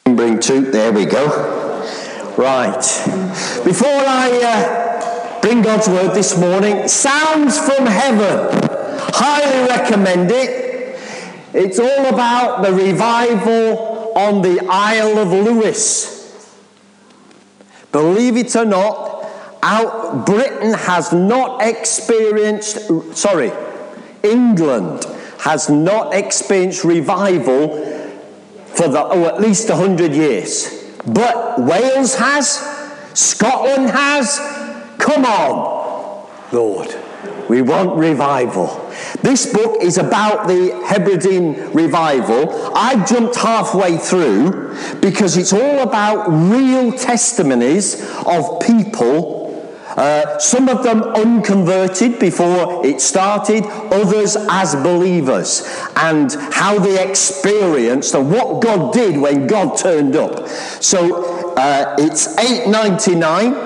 Bring two. There we go. Right. Before I bring God's word this morning, Sounds from Heaven. Highly recommend it. It's all about the revival on the Isle of Lewis. Believe it or not, Britain has not experienced, England has not experienced revival for at least 100 years. But Wales has, Scotland has. Come on, Lord, we want revival. This book is about the Hebridean revival. I jumped halfway through because it's all about real testimonies of people, some of them unconverted before it started, others as believers, and how they experienced and what God did when God turned up. So it's $8.99.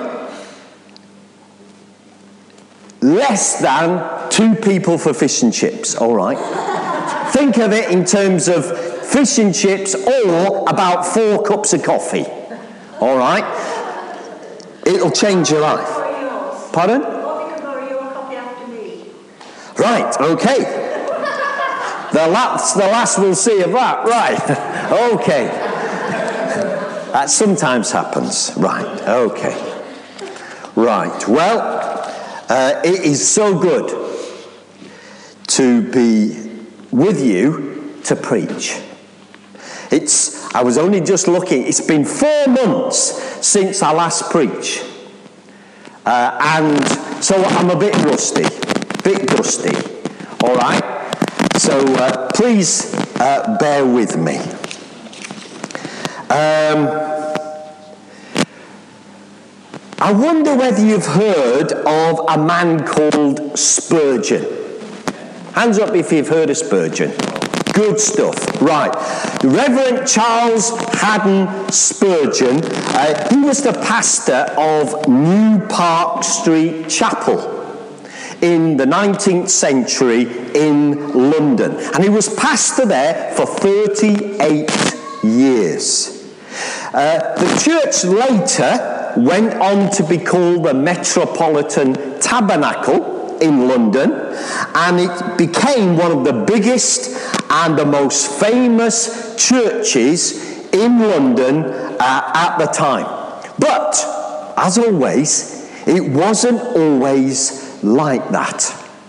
Less than 2 people for fish and chips, all right? Think of it in terms of fish and chips or about 4 cups of coffee, all right? It'll change your life. Pardon? Right, okay. The last we'll see of that, right? Okay. That sometimes happens, right, okay. Right, well, it is so good to be with you to preach. I was only just looking, it's been 4 months since I last preached. And so I'm a bit rusty, all right? So please bear with me. I wonder whether you've heard of a man called Spurgeon. Hands up if you've heard of Spurgeon. Good stuff. Right. The Reverend Charles Haddon Spurgeon, he was the pastor of New Park Street Chapel in the 19th century in London. And he was pastor there for 38 years. The church later went on to be called the Metropolitan Tabernacle in London, and it became one of the biggest and the most famous churches in London at the time. But, as always, it wasn't always like that.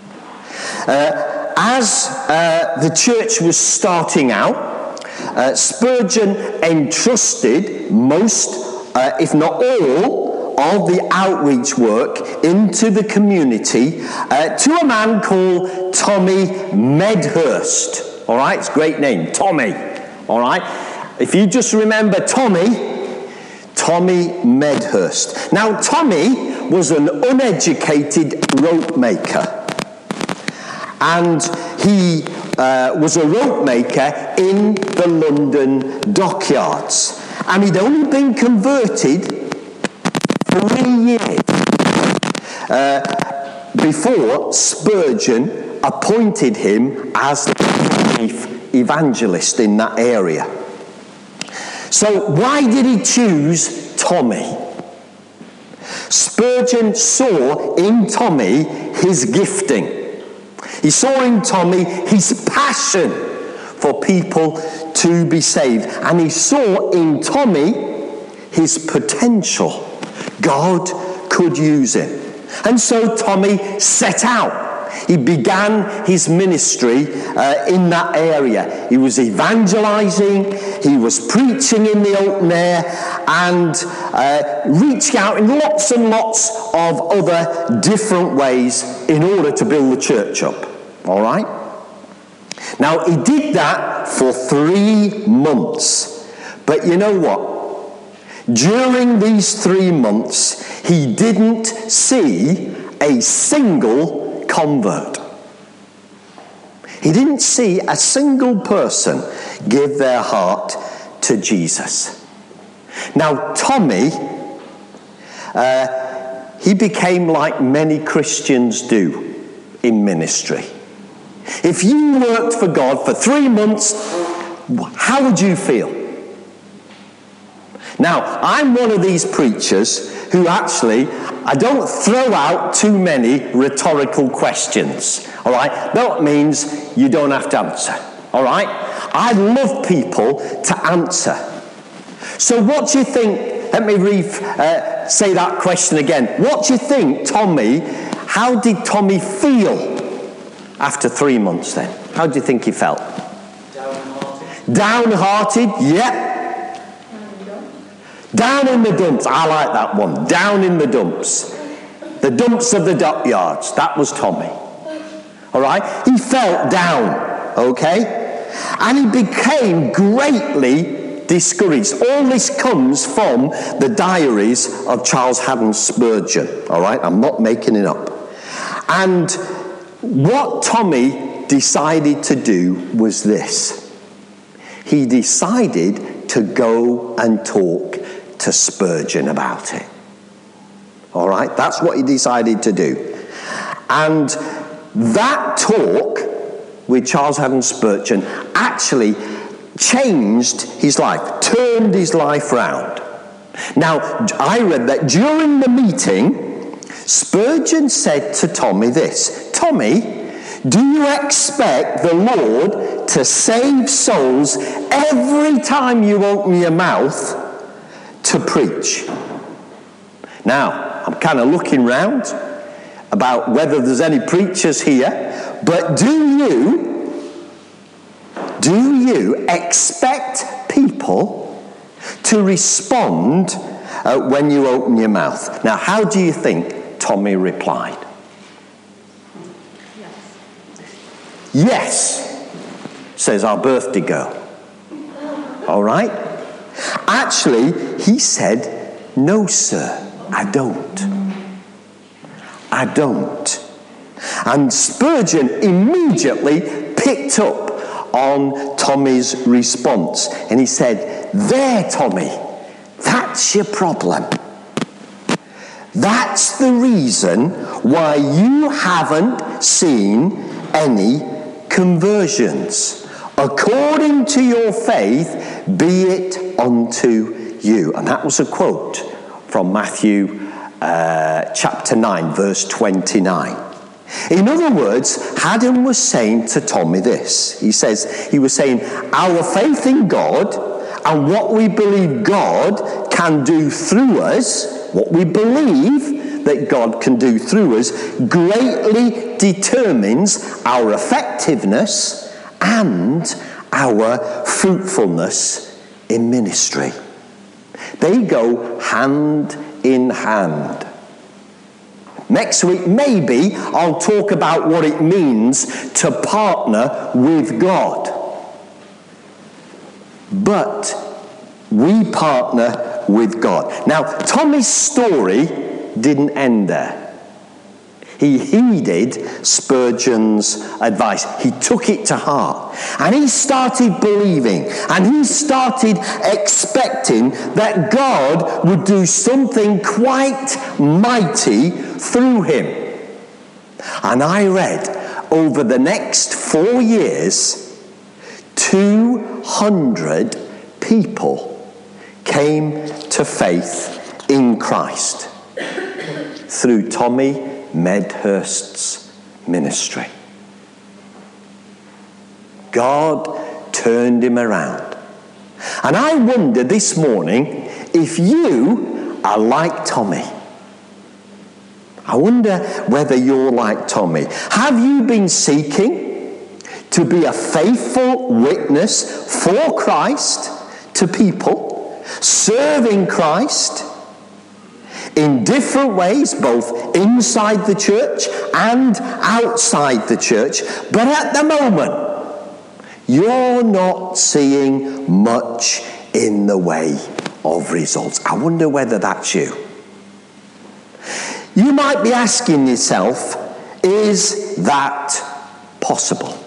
As the church was starting out, Spurgeon entrusted most, if not all, of the outreach work into the community to a man called Tommy Medhurst. All right, it's a great name, Tommy. All right, if you just remember Tommy Medhurst. Now, Tommy was an uneducated rope maker, and he was a rope maker in the London dockyards. And he'd only been converted 3 years before Spurgeon appointed him as the chief evangelist in that area. So why did he choose Tommy? Spurgeon saw in Tommy his gifting. He saw in Tommy his passion for people to be saved. And he saw in Tommy his potential. God could use him. And so Tommy set out. He began his ministry in that area. He was evangelizing, he was preaching in the open air, and reaching out in lots and lots of other different ways in order to build the church up. All right? Now, he did that for 3 months. But you know what? During these 3 months, he didn't see a single convert. He didn't see a single person give their heart to Jesus. Now, Tommy, he became like many Christians do in ministry. If you worked for God for 3 months, how would you feel? Now, I'm one of these preachers who actually, I don't throw out too many rhetorical questions, all right? That means you don't have to answer, all right? I love people to answer. So what do you think, let me say that question again. What do you think, Tommy, how did Tommy feel after 3 months then? How do you think he felt? Downhearted. Downhearted, yeah. Down in the dumps. I like that one. Down in the dumps. The dumps of the dockyards. That was Tommy. All right? He felt down. Okay? And he became greatly discouraged. All this comes from the diaries of Charles Haddon Spurgeon. All right? I'm not making it up. And what Tommy decided to do was this. He decided to go and talk to Spurgeon about it. All right? That's what he decided to do. And that talk with Charles Haddon Spurgeon actually changed his life, turned his life round. Now, I read that during the meeting, Spurgeon said to Tommy this: Tommy, do you expect the Lord to save souls every time you open your mouth to preach? Now, I'm kind of looking round about whether there's any preachers here, but do you expect people to respond when you open your mouth? Now, how do you think Tommy replied? Yes, says our birthday girl. All right? Actually, he said, no, sir, I don't. I don't. And Spurgeon immediately picked up on Tommy's response. And he said, there, Tommy, that's your problem. That's the reason why you haven't seen any conversions. According to your faith, be it unto you. And that was a quote from Matthew chapter 9, verse 29. In other words, Haddon was saying to Tommy this. He was saying, our faith in God and what we believe God can do through us, what we believe that God can do through us, greatly determines our effectiveness and our fruitfulness in ministry. They go hand in hand. Next week, maybe I'll talk about what it means to partner with God. But we partner with God. Now, Tommy's story didn't end there. He heeded Spurgeon's advice. He took it to heart. And he started believing. And he started expecting that God would do something quite mighty through him. And I read, over the next 4 years, 200 people came to faith in Christ through Tommy Medhurst's ministry. God turned him around. And I wonder this morning if you are like Tommy. I wonder whether you're like Tommy. Have you been seeking to be a faithful witness for Christ to people, serving Christ in different ways, both inside the church and outside the church, but at the moment, you're not seeing much in the way of results? I wonder whether that's you. You might be asking yourself, is that possible?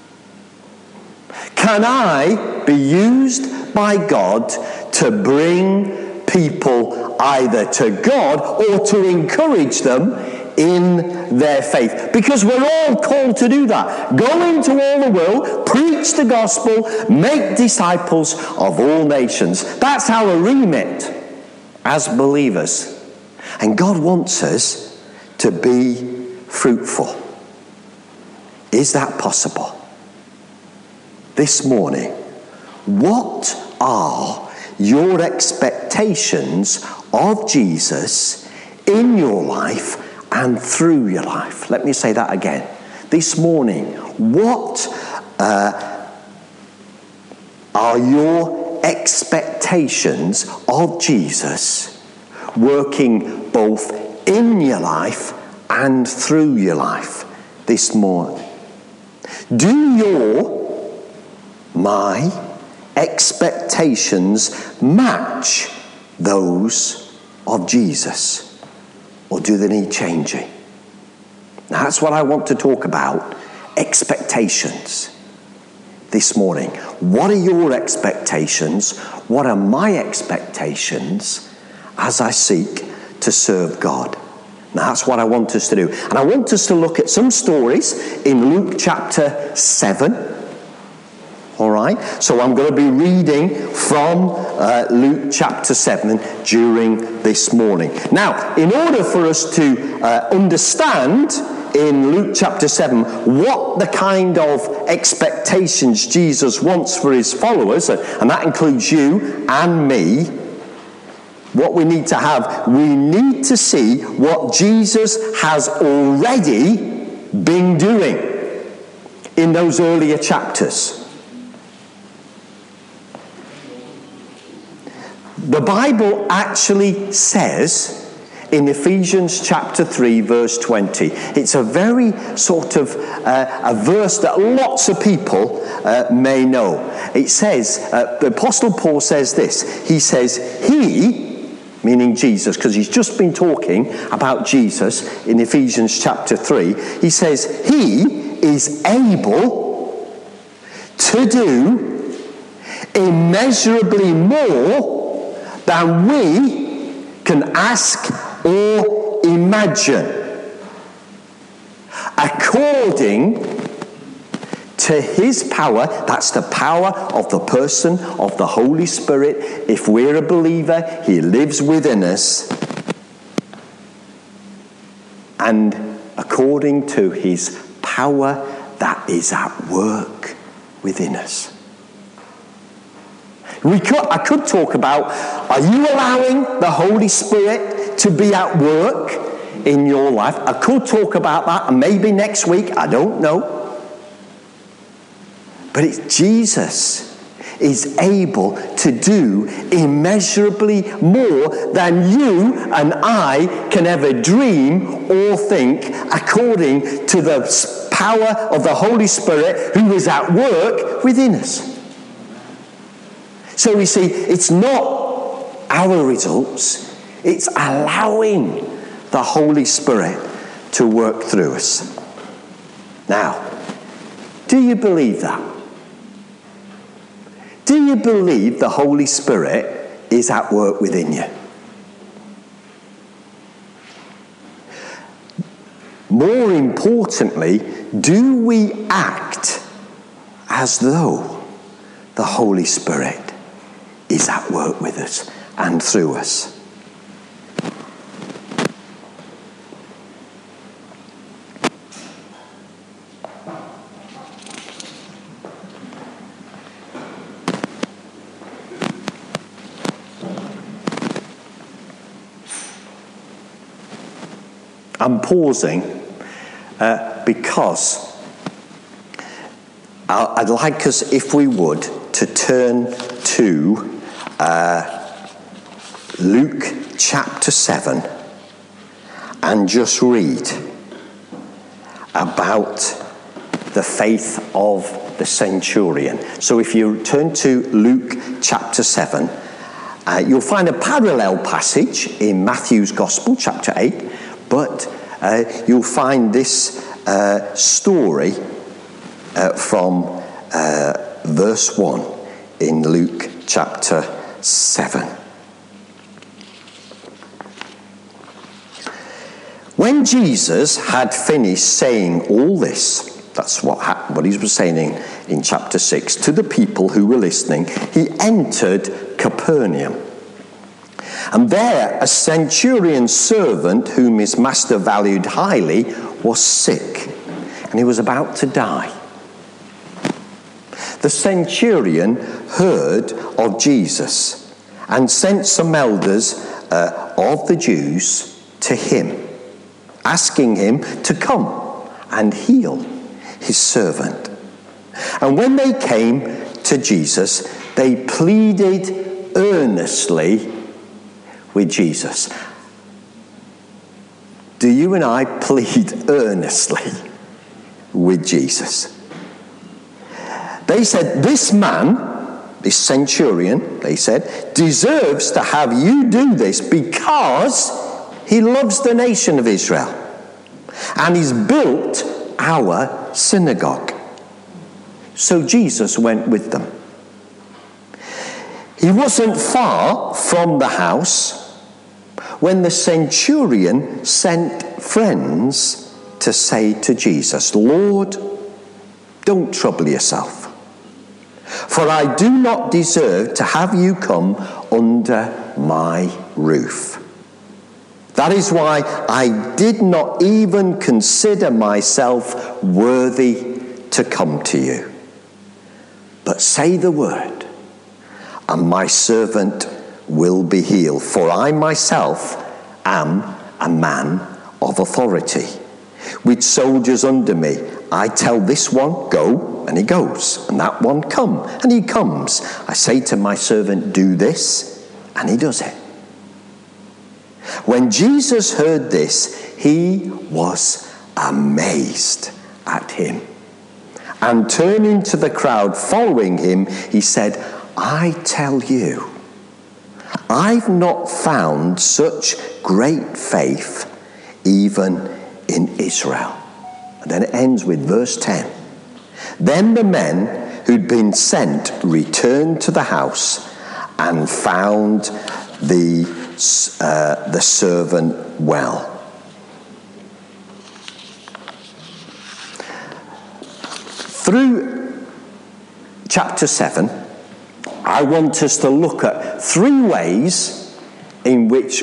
Can I be used by God to bring people either to God or to encourage them in their faith. Because we're all called to do that. Go into all the world, preach the gospel, make disciples of all nations. That's our remit as believers. And God wants us to be fruitful. Is that possible? This morning, what are your expectations of Jesus in your life and through your life? Let me say that again. This morning, what are your expectations of Jesus working both in your life and through your life this morning? Do my expectations match those of Jesus? Or do they need changing? Now, that's what I want to talk about. Expectations this morning. What are your expectations? What are my expectations as I seek to serve God? Now, that's what I want us to do. And I want us to look at some stories in Luke chapter 7. All right? So I'm going to be reading from Luke chapter 7 during this morning. Now, in order for us to understand in Luke chapter 7 what the kind of expectations Jesus wants for his followers, and that includes you and me, what we need to have, we need to see what Jesus has already been doing in those earlier chapters. The Bible actually says in Ephesians chapter 3 verse 20, it's a very sort of a verse that lots of people may know. It says, the Apostle Paul says this, he says, he, meaning Jesus, because he's just been talking about Jesus in Ephesians chapter 3, he says, he is able to do immeasurably more than we can ask or imagine, according to his power. That's the power of the person of the Holy Spirit. If we're a believer, he lives within us. And according to his power that is at work within us. I could talk about, are you allowing the Holy Spirit to be at work in your life? I could talk about that, and maybe next week, I don't know. But it's Jesus is able to do immeasurably more than you and I can ever dream or think, according to the power of the Holy Spirit who is at work within us. So we see, it's not our results, it's allowing the Holy Spirit to work through us. Now, do you believe that? Do you believe the Holy Spirit is at work within you? More importantly, do we act as though the Holy Spirit is at work with us and through us? I'm pausing because I'd like us, if we would, to turn to Luke chapter 7 and just read about the faith of the centurion. So if you turn to Luke chapter 7, you'll find a parallel passage in Matthew's Gospel, chapter 8, but you'll find this story from verse 1 in Luke chapter 7. When Jesus had finished saying all this, that's what he was saying in chapter 6, to the people who were listening, he entered Capernaum. And there a centurion's servant, whom his master valued highly, was sick, and he was about to die. The centurion heard of Jesus and sent some elders of the Jews to him, asking him to come and heal his servant. And when they came to Jesus, they pleaded earnestly with Jesus. Do you and I plead earnestly with Jesus? They said, this man, this centurion, they said, deserves to have you do this because he loves the nation of Israel and he's built our synagogue. So Jesus went with them. He wasn't far from the house when the centurion sent friends to say to Jesus, Lord, don't trouble yourself, for I do not deserve to have you come under my roof. That is why I did not even consider myself worthy to come to you. But say the word, and my servant will be healed. For I myself am a man of authority, with soldiers under me. I tell this one, go, and he goes, and that one, come, and he comes. I say to my servant, do this, and he does it. When Jesus heard this, he was amazed at him. And turning to the crowd following him, he said, I tell you, I've not found such great faith even in Israel. And then it ends with verse 10. Then the men who'd been sent returned to the house and found the servant well. Through chapter 7, I want us to look at 3 ways in which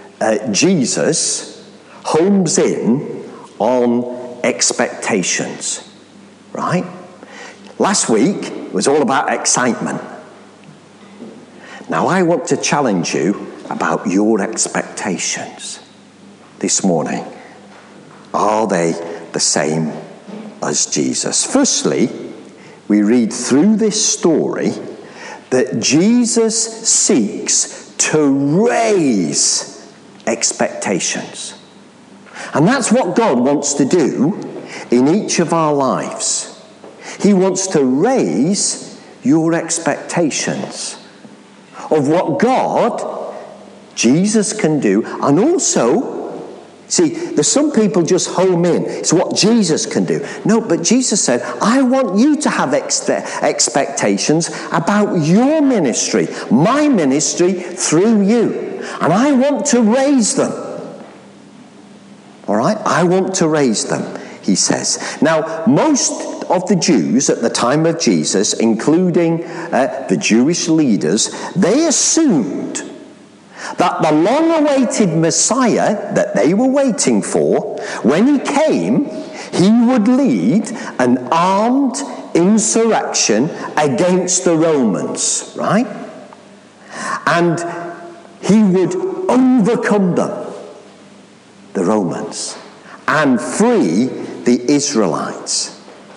Jesus homes in on expectations, right? Last week was all about excitement. Now I want to challenge you about your expectations this morning. Are they the same as Jesus? Firstly, we read through this story that Jesus seeks to raise expectations. And that's what God wants to do in each of our lives. He wants to raise your expectations of what God, Jesus, can do. And also, see, there's some people just home in. It's what Jesus can do. No, but Jesus said, I want you to have expectations about your ministry, my ministry through you. And I want to raise them. All right? I want to raise them, he says. Now, most of the Jews at the time of Jesus, including the Jewish leaders, they assumed that the long-awaited Messiah that they were waiting for, when he came, he would lead an armed insurrection against the Romans, right? And he would overcome them, the Romans, and free the Israelites.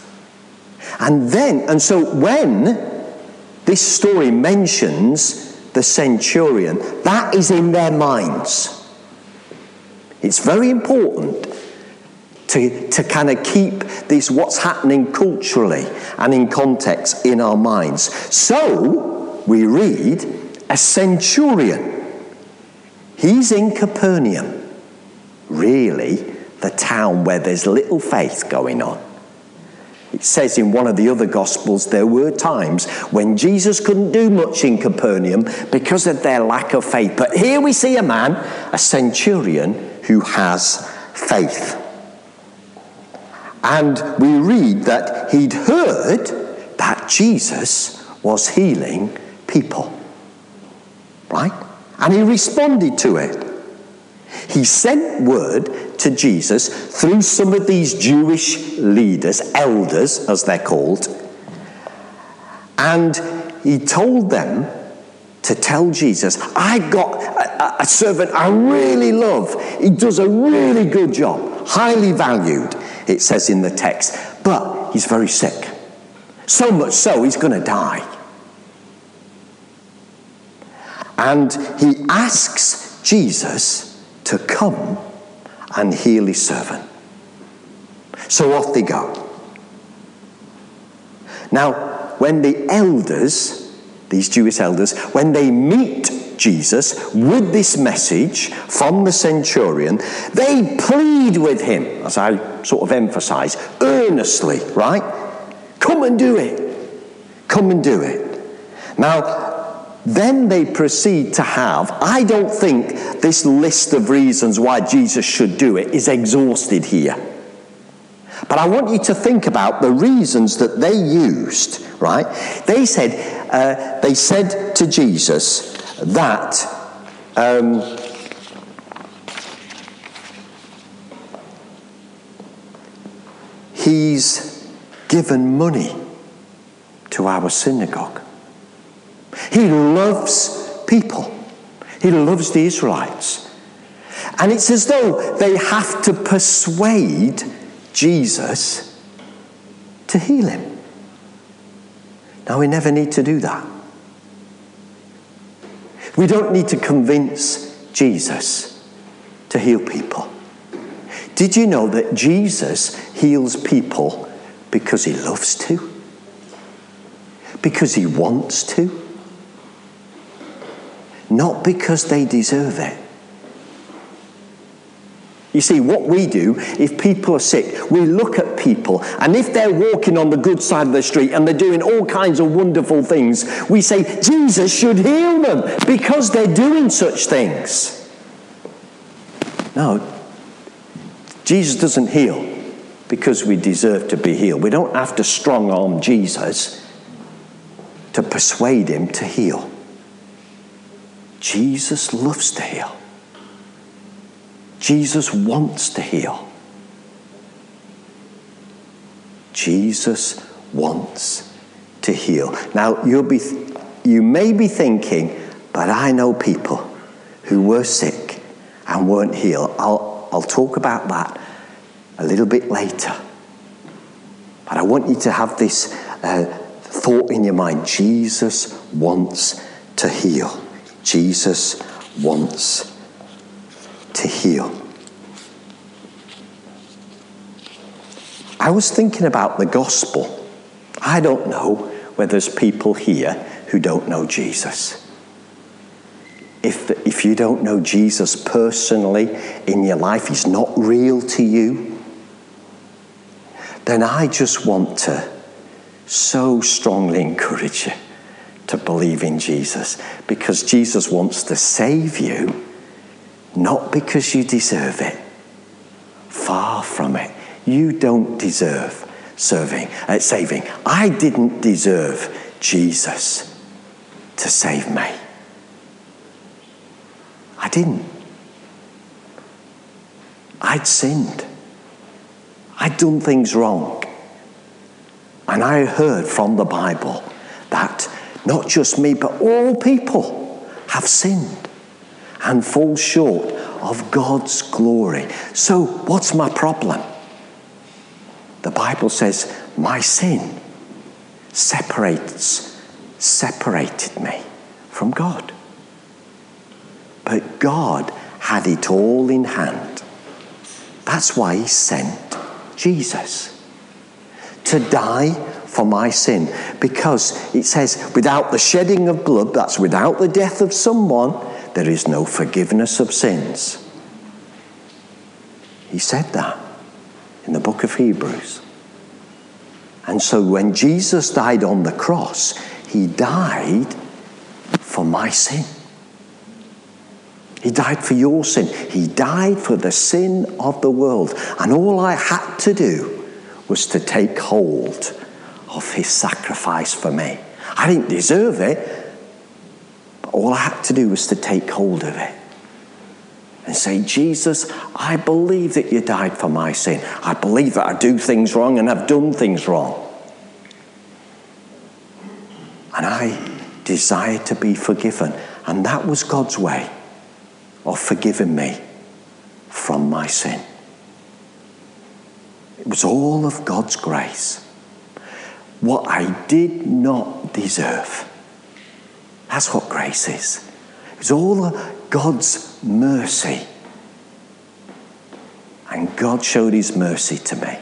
And so when this story mentions the centurion, that is in their minds. It's very important to kind of keep this, what's happening culturally and in context, in our minds. So we read a centurion. He's in Capernaum, really the town where there's little faith going on. It says in one of the other Gospels there were times when Jesus couldn't do much in Capernaum because of their lack of faith. But here we see a man, a centurion, who has faith. And we read that he'd heard that Jesus was healing people. Right? And he responded to it. He sent word to Jesus through some of these Jewish leaders, elders as they're called, and he told them to tell Jesus, I got a servant I really love. He does a really good job, highly valued, it says in the text, but he's very sick. So much so, he's going to die. And he asks Jesus to come and heal his servant. So off they go. Now, when the elders, these Jewish elders, when they meet Jesus with this message from the centurion, they plead with him, as I sort of emphasize, earnestly, right? Come and do it. Come and do it. Now, then they proceed to have, I don't think this list of reasons why Jesus should do it is exhausted here. But I want you to think about the reasons that they used, right? They said to Jesus that he's given money to our synagogue. He loves people. He loves the Israelites. And it's as though they have to persuade Jesus to heal him. Now, we never need to do that. We don't need to convince Jesus to heal people. Did you know that Jesus heals people because he loves to? Because he wants to? Not because they deserve it. You see, what we do, if people are sick, we look at people, and if they're walking on the good side of the street and they're doing all kinds of wonderful things, we say, Jesus should heal them because they're doing such things. No, Jesus doesn't heal because we deserve to be healed. We don't have to strong-arm Jesus to persuade him to heal. Jesus loves to heal. Jesus wants to heal. Jesus wants to heal. Now, you may be thinking, but I know people who were sick and weren't healed. I'll talk about that a little bit later. But I want you to have this thought in your mind. Jesus wants to heal. Jesus wants to heal. I was thinking about the gospel. I don't know whether there's people here who don't know Jesus. If you don't know Jesus personally in your life, he's not real to you, then I just want to so strongly encourage you to believe in Jesus, because Jesus wants to save you, not because you deserve it. Far from it. You don't deserve saving. I didn't deserve Jesus to save me. I didn't. I'd sinned. I'd done things wrong. And I heard from the Bible that not just me, but all people have sinned and fall short of God's glory. So what's my problem? The Bible says my sin separated me from God. But God had it all in hand. That's why he sent Jesus to die for my sin. Because it says, without the shedding of blood, that's without the death of someone, there is no forgiveness of sins. He said that in the book of Hebrews. And so when Jesus died on the cross, he died for my sin. He died for your sin. He died for the sin of the world. And all I had to do was to take hold of his sacrifice for me. I didn't deserve it, but all I had to do was to take hold of it and say, Jesus, I believe that you died for my sin. I believe that I do things wrong and have done things wrong. And I desire to be forgiven. And that was God's way of forgiving me from my sin. It was all of God's grace. What I did not deserve. That's what grace is. It's all of God's mercy. And God showed his mercy to me.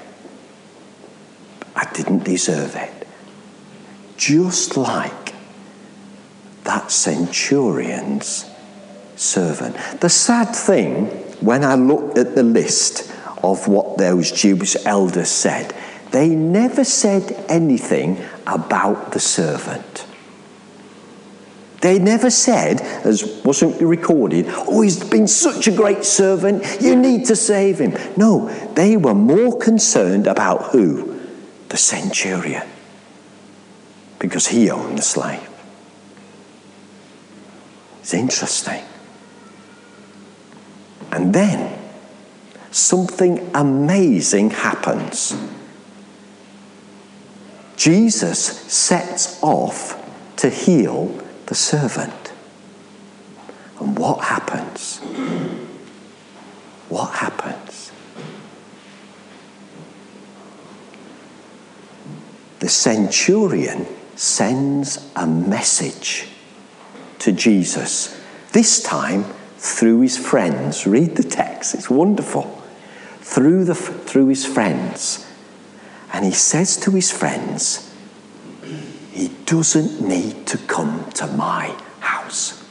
I didn't deserve it. Just like that centurion's servant. The sad thing, when I looked at the list of what those Jewish elders said, they never said anything about the servant. They never said, as wasn't recorded, oh, he's been such a great servant, you need to save him. No, they were more concerned about who? The centurion. Because he owned the slave. It's interesting. And then something amazing happens. Jesus sets off to heal the servant. And what happens? What happens? The centurion sends a message to Jesus. This time through his friends. Read the text, it's wonderful. Through his friends. And he says to his friends, he doesn't need to come to my house.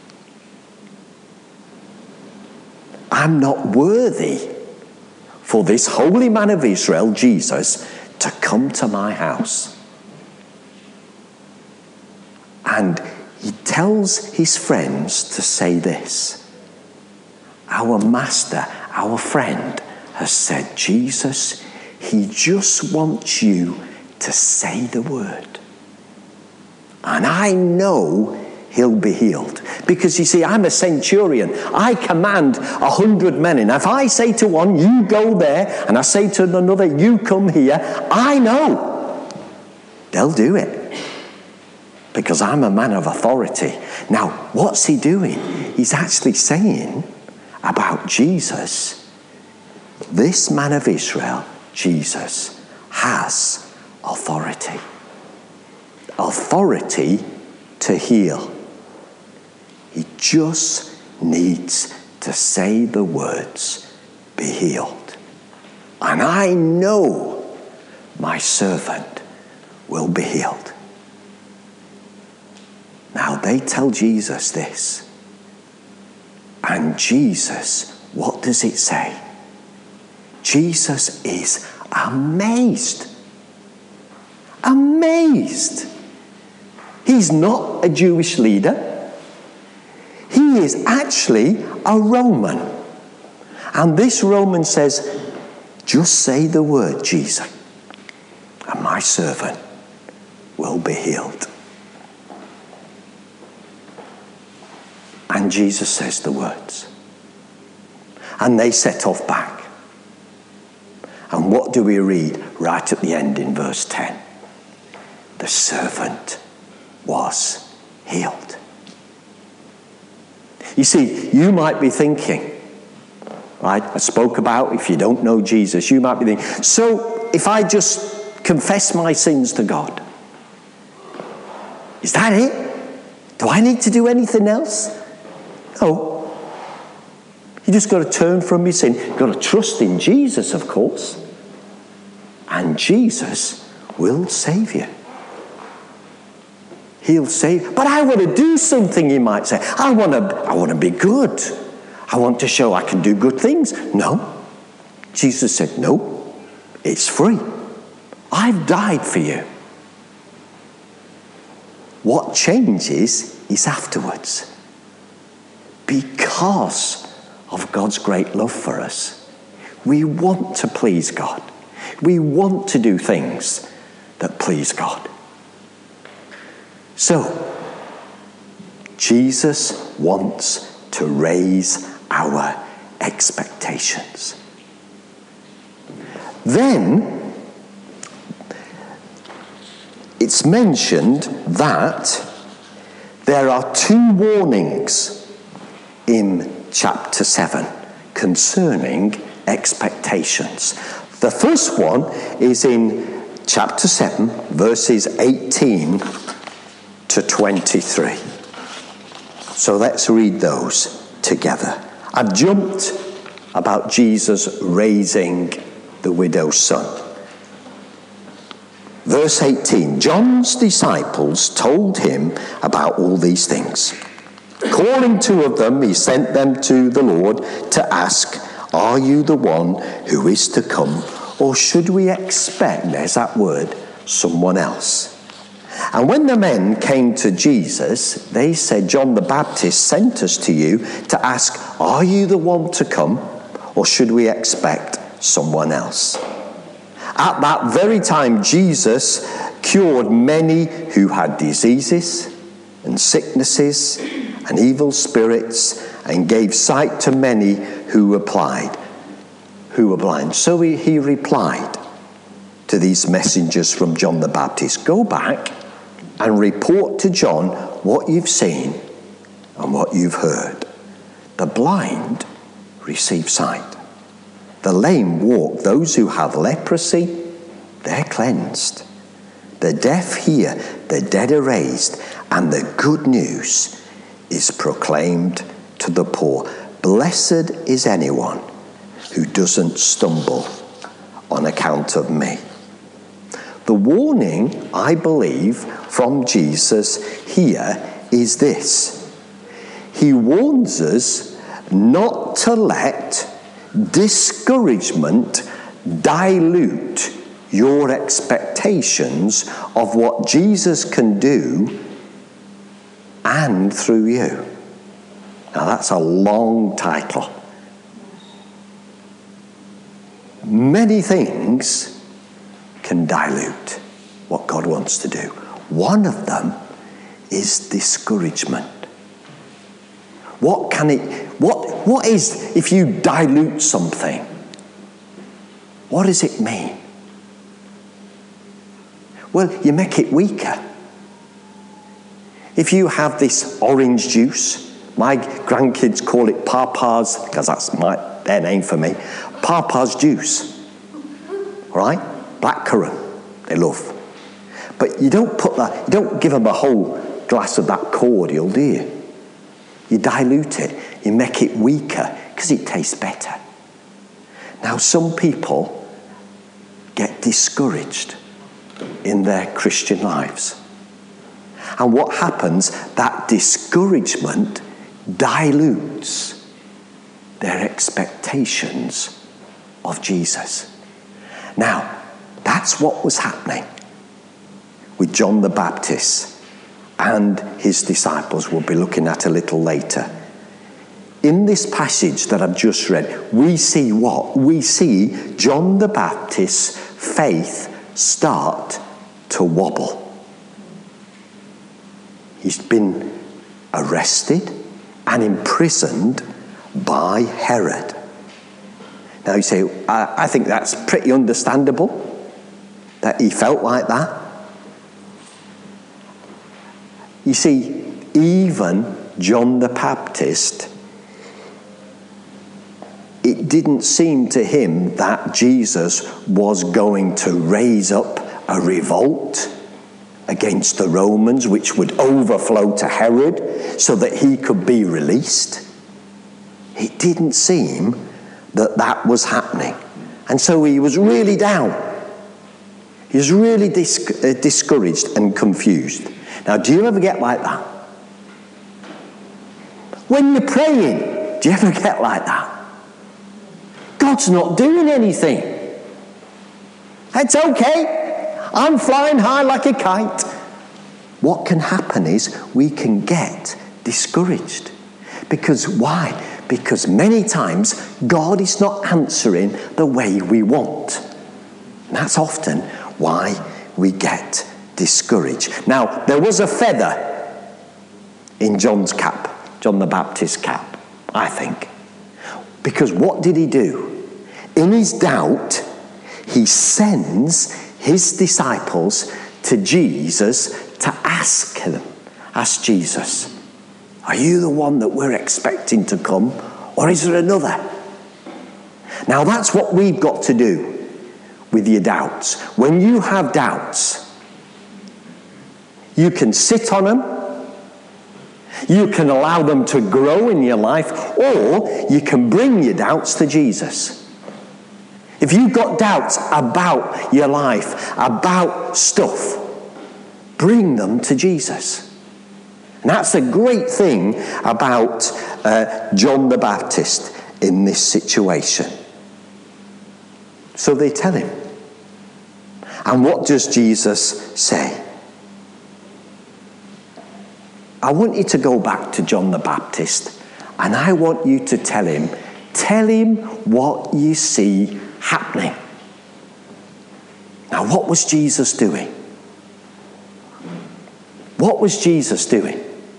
I'm not worthy for this holy man of Israel, Jesus, to come to my house. And he tells his friends to say this. Our master, our friend, has said, Jesus, he just wants you to say the word. And I know he'll be healed. Because you see, I'm a centurion. I command 100 men. And if I say to one, you go there, and I say to another, you come here, I know they'll do it. Because I'm a man of authority. Now, what's he doing? He's actually saying about Jesus, this man of Israel, Jesus, has authority. Authority to heal. He just needs to say the words, be healed. And I know my servant will be healed. Now they tell Jesus this. And Jesus, what does it say? Jesus is amazed. Amazed. He's not a Jewish leader. He is actually a Roman. And this Roman says, just say the word, Jesus, and my servant will be healed. And Jesus says the words. And they set off back. And what do we read right at the end in verse 10? The servant was healed. You see, you might be thinking, right? I spoke about if you don't know Jesus, you might be thinking, so if I just confess my sins to God, is that it? Do I need to do anything else? No. You just got to turn from your sin. You've got to trust in Jesus, of course. And Jesus will save you. He'll save. But I want to do something, you might say. I want to be good. I want to show I can do good things. No. Jesus said, no, it's free. I've died for you. What changes is afterwards. Because because of God's great love for us. We want to please God. We want to do things that please God. So, Jesus wants to raise our expectations. Then, it's mentioned that there are 2 warnings in chapter 7 concerning expectations. The first one is in chapter 7, verses 18 to 23. So let's read those together. I've jumped about Jesus raising the widow's son. Verse 18, John's disciples told him about all these things. Calling 2 of them, he sent them to the Lord to ask, "Are you the one who is to come, or should we expect," there's that word, "someone else?" And when the men came to Jesus, they said, "John the Baptist sent us to you to ask, are you the one to come, or should we expect someone else?" At that very time, Jesus cured many who had diseases and sicknesses and evil spirits, and gave sight to many who were blind. So he replied to these messengers from John the Baptist, "Go back and report to John what you've seen and what you've heard. The blind receive sight. The lame walk. Those who have leprosy, they're cleansed. The deaf hear. The dead are raised. And the good news is proclaimed to the poor. Blessed is anyone who doesn't stumble on account of me." The warning, I believe, from Jesus here is this. He warns us not to let discouragement dilute your expectations of what Jesus can do and through you. Now that's a long title. Many things can dilute what God wants to do. One of them is discouragement. What is, if you dilute something, what does it mean? Well, you make it weaker. If you have this orange juice, my grandkids call it Papa's, because that's their name for me, Papa's juice, right? Blackcurrant, they love. But you don't give them a whole glass of that cordial, do you? You dilute it, you make it weaker, because it tastes better. Now, some people get discouraged in their Christian lives. And what happens, that discouragement dilutes their expectations of Jesus. Now, that's what was happening with John the Baptist and his disciples. We'll be looking at a little later. In this passage that I've just read, we see what? We see John the Baptist's faith start to wobble. He's been arrested and imprisoned by Herod. Now you say, I think that's pretty understandable that he felt like that. You see, even John the Baptist, it didn't seem to him that Jesus was going to raise up a revolt against the Romans, which would overflow to Herod so that he could be released. It didn't seem that was happening. And so he was really down. He was really discouraged and confused. Now, do you ever get like that? When you're praying, do you ever get like that? God's not doing anything. It's okay. I'm flying high like a kite. What can happen is we can get discouraged. Because why? because many times God is not answering the way we want. And that's often why we get discouraged. Now, there was a feather in John's cap, John the Baptist's cap, I think. Because what did he do? In his doubt, he sends his disciples to Jesus to ask Jesus, are you the one that we're expecting to come, or is there another? Now that's what we've got to do with your doubts. When you have doubts, you can sit on them, you can allow them to grow in your life, or you can bring your doubts to Jesus. If you've got doubts about your life, about stuff, bring them to Jesus. And that's a great thing about John the Baptist in this situation. So they tell him. And what does Jesus say? I want you to go back to John the Baptist, and I want you to tell him what you see happening. Now, what was Jesus doing? What was Jesus doing?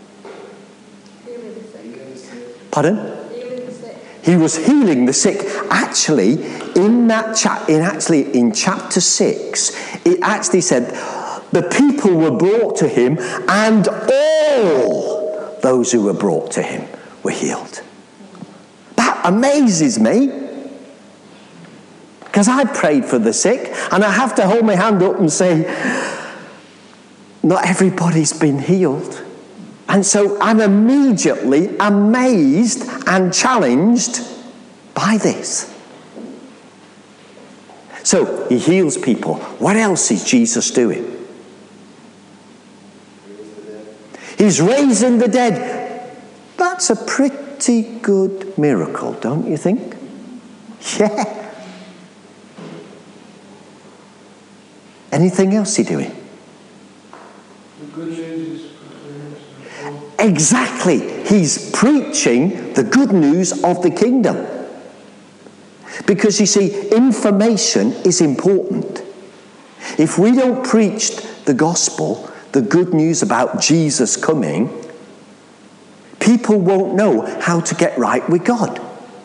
Pardon? He was healing the sick. Actually, in chapter 6, it actually said the people were brought to him, and all those who were brought to him were healed. That amazes me. Because I prayed for the sick, and I have to hold my hand up and say, not everybody's been healed. And so I'm immediately amazed and challenged by this. So he heals people. What else is Jesus doing? He's raising the dead. That's a pretty good miracle, don't you think? Yeah. Anything else he's doing? The good news is exactly. He's preaching the good news of the kingdom. Because you see, information is important. If we don't preach the gospel, the good news about Jesus coming, people won't know how to get right with God.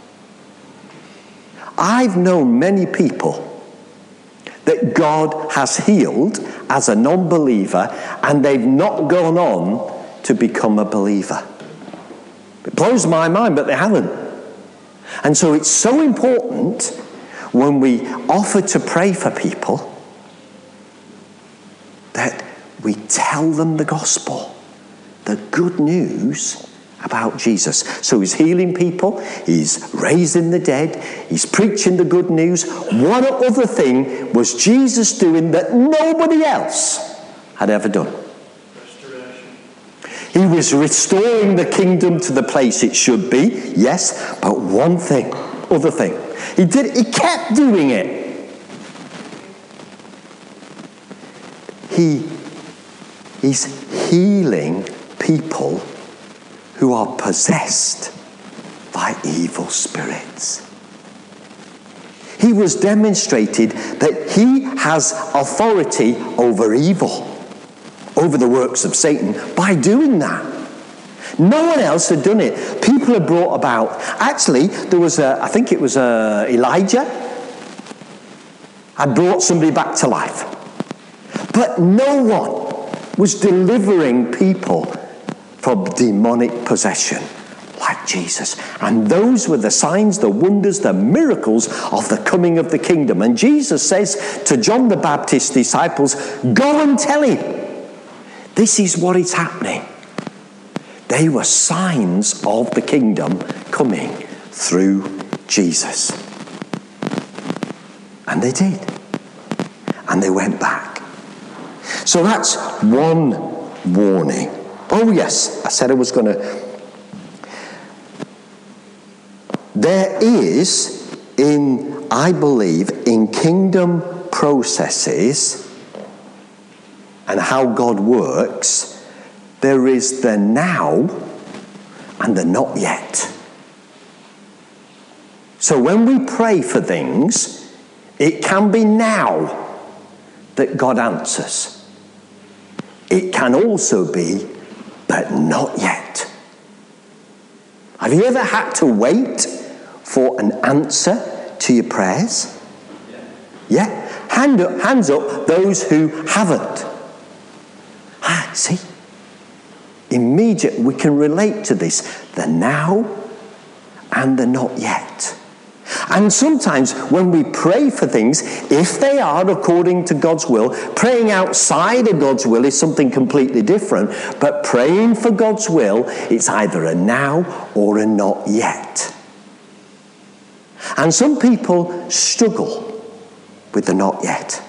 I've known many people that God has healed as a non-believer, and they've not gone on to become a believer. It blows my mind, but they haven't. And so it's so important when we offer to pray for people that we tell them the gospel, the good news about Jesus. So he's healing people, he's raising the dead, he's preaching the good news. One other thing was Jesus doing that nobody else had ever done. restoration. He was restoring the kingdom to the place it should be, yes, but other thing. He kept doing it. He's healing people who are possessed by evil spirits. He was demonstrated that he has authority over evil, over the works of Satan, by doing that. No one else had done it. People had brought about. Actually, there was I think it was Elijah had brought somebody back to life. But no one was delivering people from demonic possession like Jesus. And those were the signs, the wonders, the miracles of the coming of the kingdom. And Jesus says to John the Baptist's disciples, go and tell him. This is what is happening. They were signs of the kingdom coming through Jesus. And they did. And they went back. So that's one warning. Oh yes, I said I was going to. There is, I believe, in kingdom processes and how God works, there is the now and the not yet. So when we pray for things, it can be now that God answers. It can also be, but not yet. Have you ever had to wait for an answer to your prayers? Yeah? Hands up those who haven't. See? Immediately we can relate to this. The now and the not yet. And sometimes when we pray for things, if they are according to God's will, praying outside of God's will is something completely different. But praying for God's will, it's either a now or a not yet. And some people struggle with the not yet.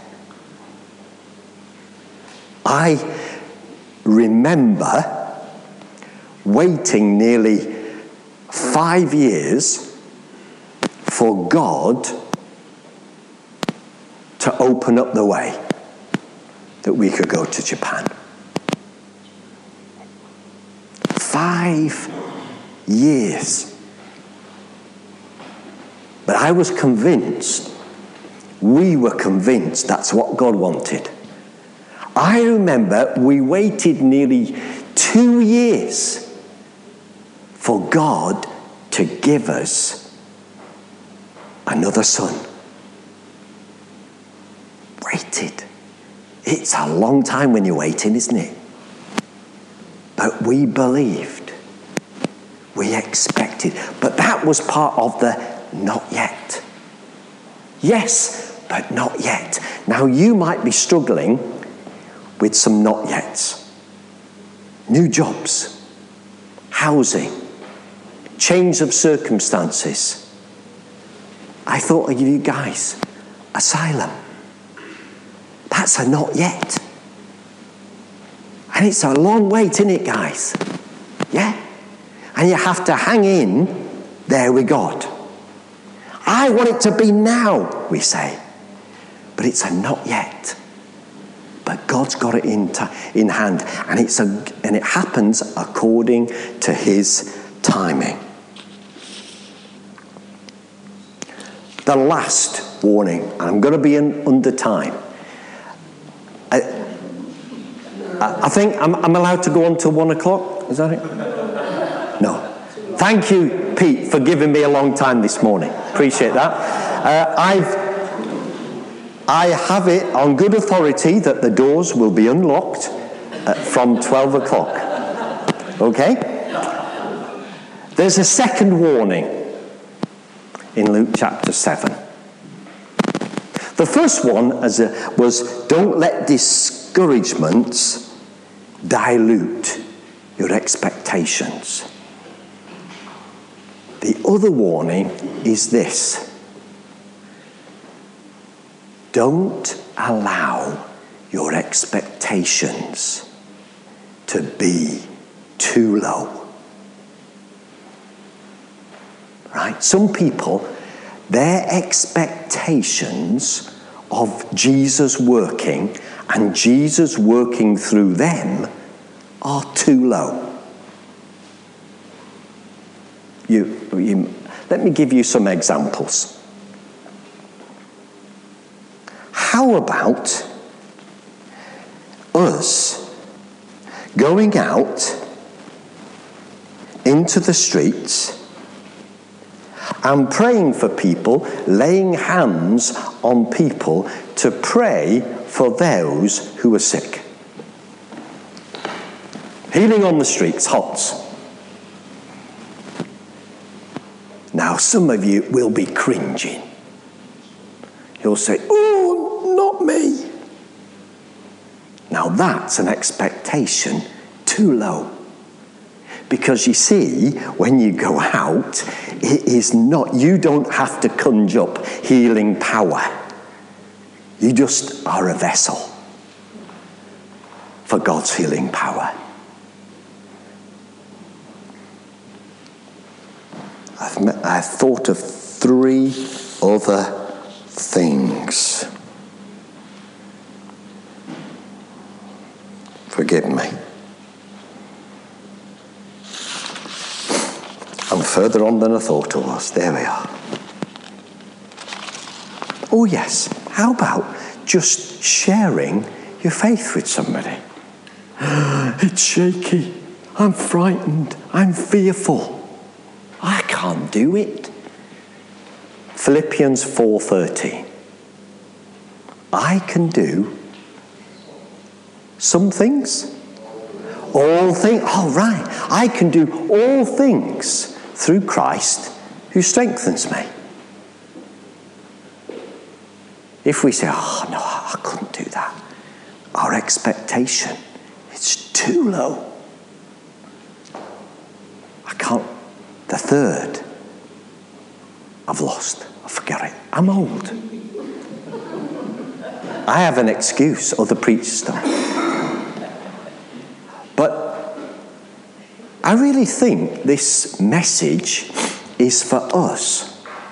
I remember waiting nearly 5 years for God to open up the way that we could go to Japan. 5 years. But I was convinced, we were convinced that's what God wanted. I remember we waited nearly 2 years for God to give us another son. Waited. It's a long time when you're waiting, isn't it? But we believed. We expected. But that was part of the not yet. Yes, but not yet. Now you might be struggling with some not yets. New jobs, housing, change of circumstances. I thought I'd give you guys asylum. That's a not yet. And it's a long wait, isn't it, guys? Yeah? And you have to hang in there with God. I want it to be now, we say. But it's a not yet. But God's got it in hand. And it happens according to his timing. The last warning, and I'm going to be under time. I think I'm allowed to go on till 1 o'clock. Is that it? No. Thank you, Pete, for giving me a long time this morning. Appreciate that. I have it on good authority that the doors will be unlocked from 12 o'clock. Okay? There's a second warning in Luke chapter 7. The first one was don't let discouragements dilute your expectations. The other warning is this: don't allow your expectations to be too low. Right? Some people, their expectations of Jesus working and Jesus working through them are too low. Let me give you some examples. How about us going out into the streets and praying for people, laying hands on people to pray for those who are sick? Healing on the streets, HOTS. Now, some of you will be cringing. You'll say, oh, not me. Now, that's an expectation too low. Because you see, when you go out, it is not, you don't have to conjure up healing power. You just are a vessel for God's healing power. I've thought of 3 other things. Forgive me. I'm further on than I thought I was. There we are. Oh yes, how about just sharing your faith with somebody? It's shaky, I'm frightened, I'm fearful. I can't do it. Philippians 4:30. I can do some things. All things. Oh, right. I can do all things through Christ who strengthens me. If we say, oh, no, I couldn't do that, our expectation, it's too low. I can't. The third, I've lost. I forget it. I'm old. I have an excuse, other preachers don't. But I really think this message is for us.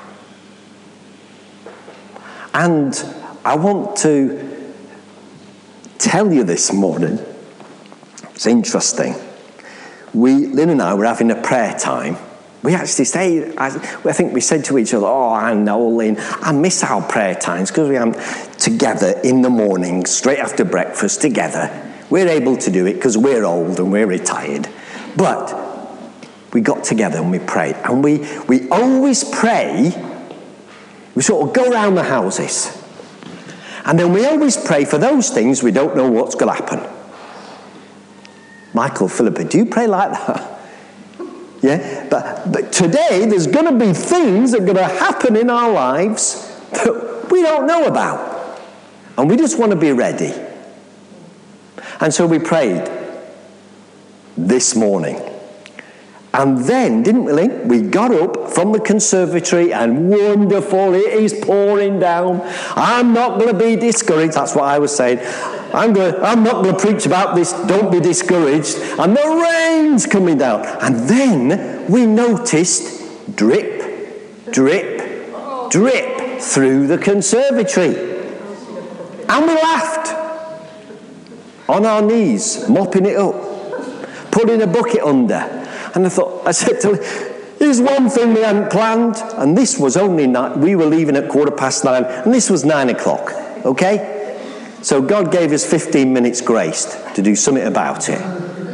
And I want to tell you this morning, it's interesting. Lynn and I were having a prayer time. We actually say, I think we said to each other, oh, I know, Lynn, I miss our prayer times because we aren't together in the morning, straight after breakfast together. We're able to do it because we're old and we're retired. But we got together and we prayed. And we always pray, we sort of go around the houses. And then we always pray for those things we don't know what's going to happen. Michael, Philippa, do you pray like that? Yeah, but today there's going to be things that are going to happen in our lives that we don't know about. And we just want to be ready. And so we prayed this morning. And then, didn't we, Lynn? We got up from the conservatory and wonderful, it is pouring down. I'm not going to be discouraged. That's what I was saying. I'm not going to preach about this, don't be discouraged. And the rain's coming down. And then we noticed drip, drip, drip through the conservatory. And we laughed. On our knees, mopping it up, putting a bucket under. And I said to him, here's one thing we hadn't planned. And this was only we were leaving at 9:15. And this was 9 o'clock. Okay? So God gave us 15 minutes grace to do something about it.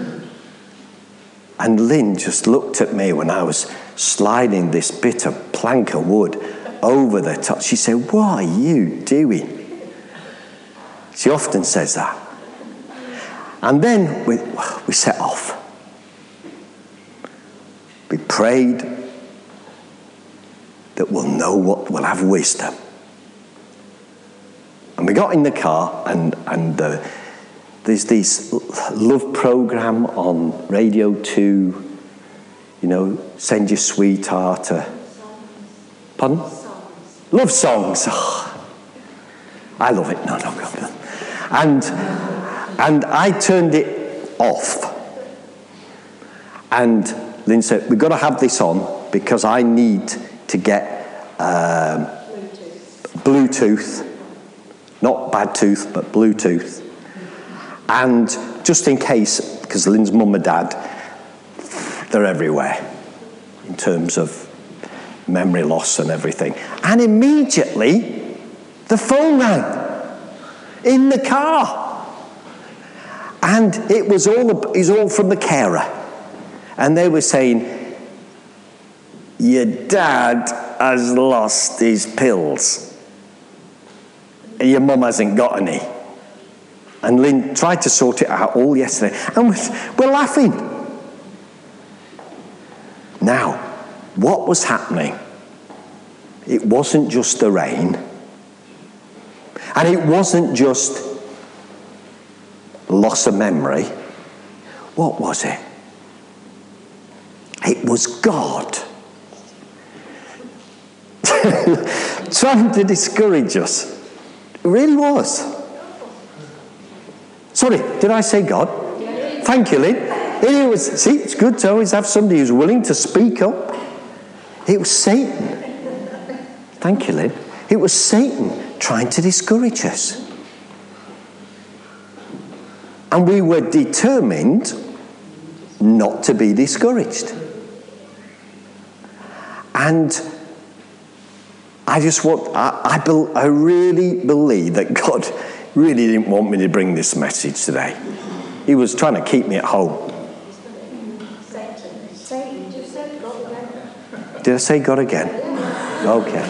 And Lynn just looked at me when I was sliding this bit of plank of wood over the top. She said, what are you doing? She often says that. And then we set off. We prayed that we'll have wisdom. And we got in the car, and there's this love program on Radio 2, send your sweetheart to... Pardon? Love songs. Oh, I love it. No, God. And I turned it off. And Lynn said, we've got to have this on because I need to get Bluetooth. Not bad tooth, but Bluetooth. And just in case, because Lynn's mum and dad, they're everywhere in terms of memory loss and everything. And immediately, the phone rang in the car. And it was all from the carer. And they were saying, your dad has lost his pills. Your mum hasn't got any. And Lynn tried to sort it out all yesterday. And we're laughing. Now, what was happening? It wasn't just the rain. And it wasn't just loss of memory. What was it? It was God trying to discourage us. It really was. Sorry, did I say God? Yes. Thank you, Lynn. It was, see, it's good to always have somebody who's willing to speak up. It was Satan. Thank you, Lynn. It was Satan trying to discourage us. And we were determined not to be discouraged. And I really believe that God really didn't want me to bring this message today. He was trying to keep me at home. Did I say God again? Okay.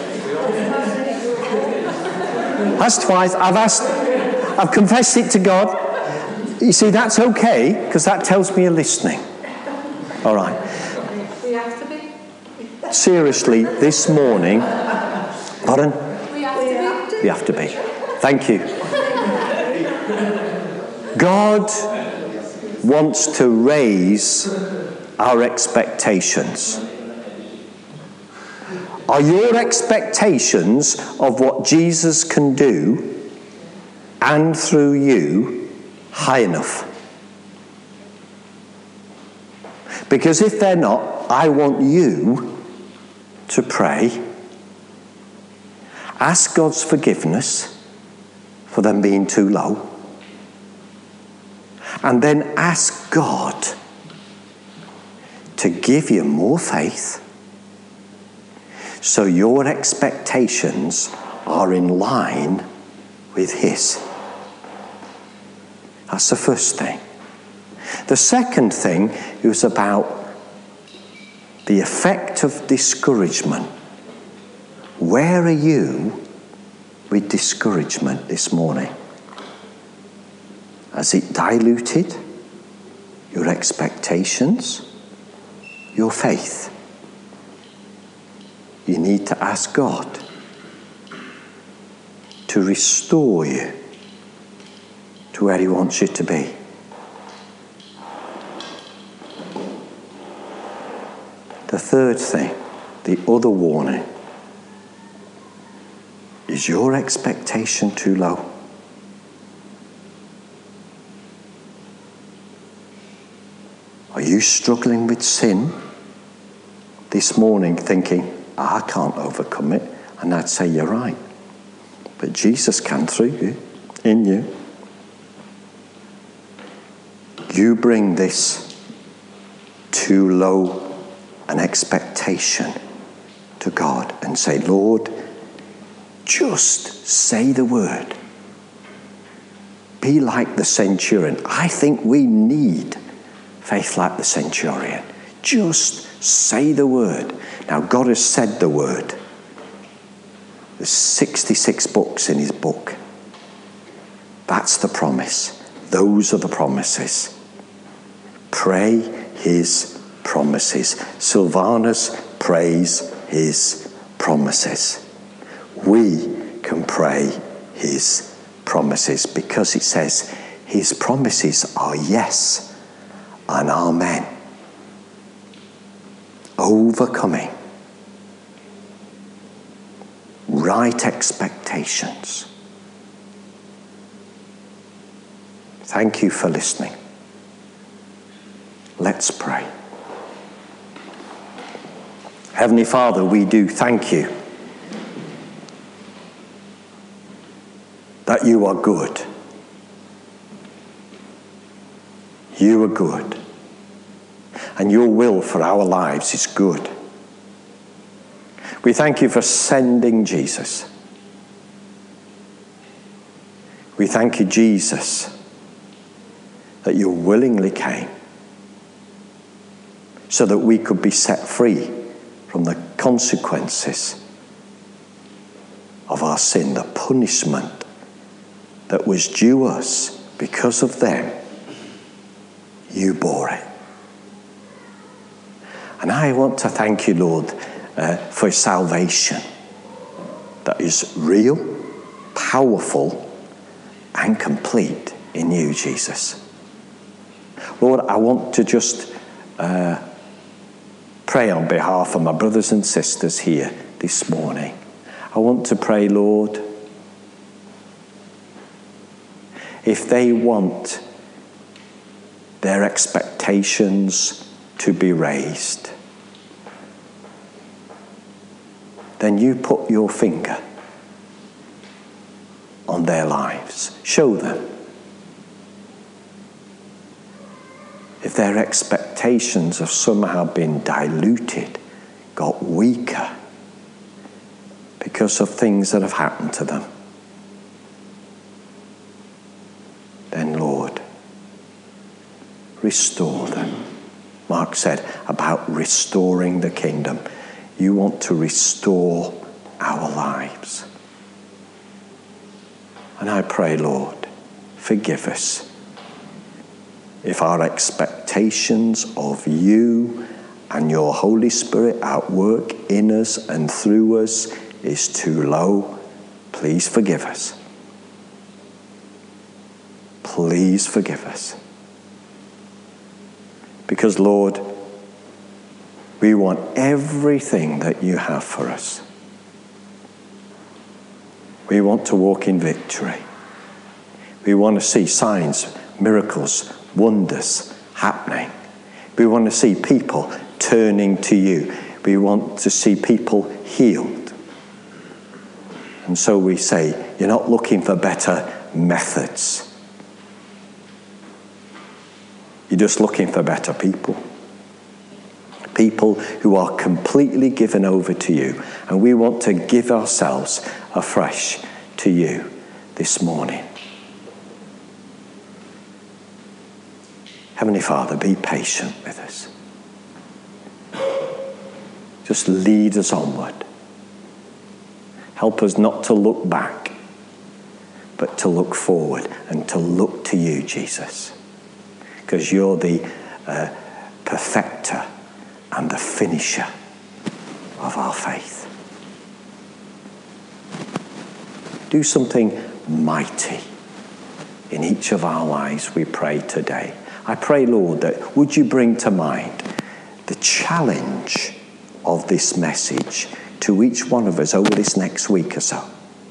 That's twice. I've confessed it to God. You see, that's okay, because that tells me you're listening. All right. We have to be. Seriously, this morning, pardon? We have to be. We have to be. Thank you. God wants to raise our expectations. Are your expectations of what Jesus can do and through you high enough? Because if they're not, I want you to pray. Ask God's forgiveness for them being too low. And then ask God to give you more faith so your expectations are in line with His. That's the first thing. The second thing is about the effect of discouragement. Where are you with discouragement this morning? Has it diluted your expectations, your faith? You need to ask God to restore you to where He wants you to be. The third thing, the other warning, is your expectation too low? Are you struggling with sin this morning thinking, I can't overcome it? And I'd say you're right. But Jesus can through you, in you. You bring this too low an expectation to God and say, Lord, just say the word. Be like the centurion. I think we need faith like the centurion. Just say the word. Now, God has said the word. There's 66 books in His book. That's the promise. Those are the promises. Pray His promises. Sylvanus prays His promises. We can pray His promises because it says His promises are yes and amen. Overcoming. Right expectations. Thank you for listening. Let's pray. Heavenly Father, we do thank you that you are good. You are good. And your will for our lives is good. We thank you for sending Jesus. We thank you, Jesus, that you willingly came so that we could be set free from the consequences of our sin, the punishment that was due us because of them. You bore it. And I want to thank you, Lord, for salvation that is real, powerful, and complete in you, Jesus. Lord, I want to just pray on behalf of my brothers and sisters here this morning. I want to pray, Lord, if they want their expectations to be raised, then you put your finger on their lives. Show them. If their expectations have somehow been diluted, got weaker, because of things that have happened to them, then Lord, restore them. Mark said about restoring the kingdom. You want to restore our lives. And I pray, Lord, forgive us if our expectations of you and your Holy Spirit at work in us and through us is too low. Please forgive us. Please forgive us. Because, Lord, we want everything that you have for us. We want to walk in victory. We want to see signs, miracles, wonders happening. We want to see people turning to you. We want to see people healed. And so we say, you're not looking for better methods. You're just looking for better people. People who are completely given over to you. And we want to give ourselves afresh to you this morning. Heavenly Father, be patient with us. Just lead us onward. Help us not to look back, but to look forward and to look to you, Jesus. Because you're the perfecter and the finisher of our faith. Do something mighty in each of our lives, we pray today. I pray, Lord, that would you bring to mind the challenge of this message to each one of us over this next week or so.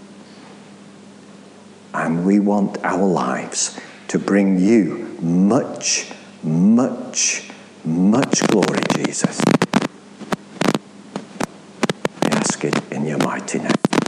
And we want our lives to bring you much, much, much glory, Jesus. I ask it in your mighty name.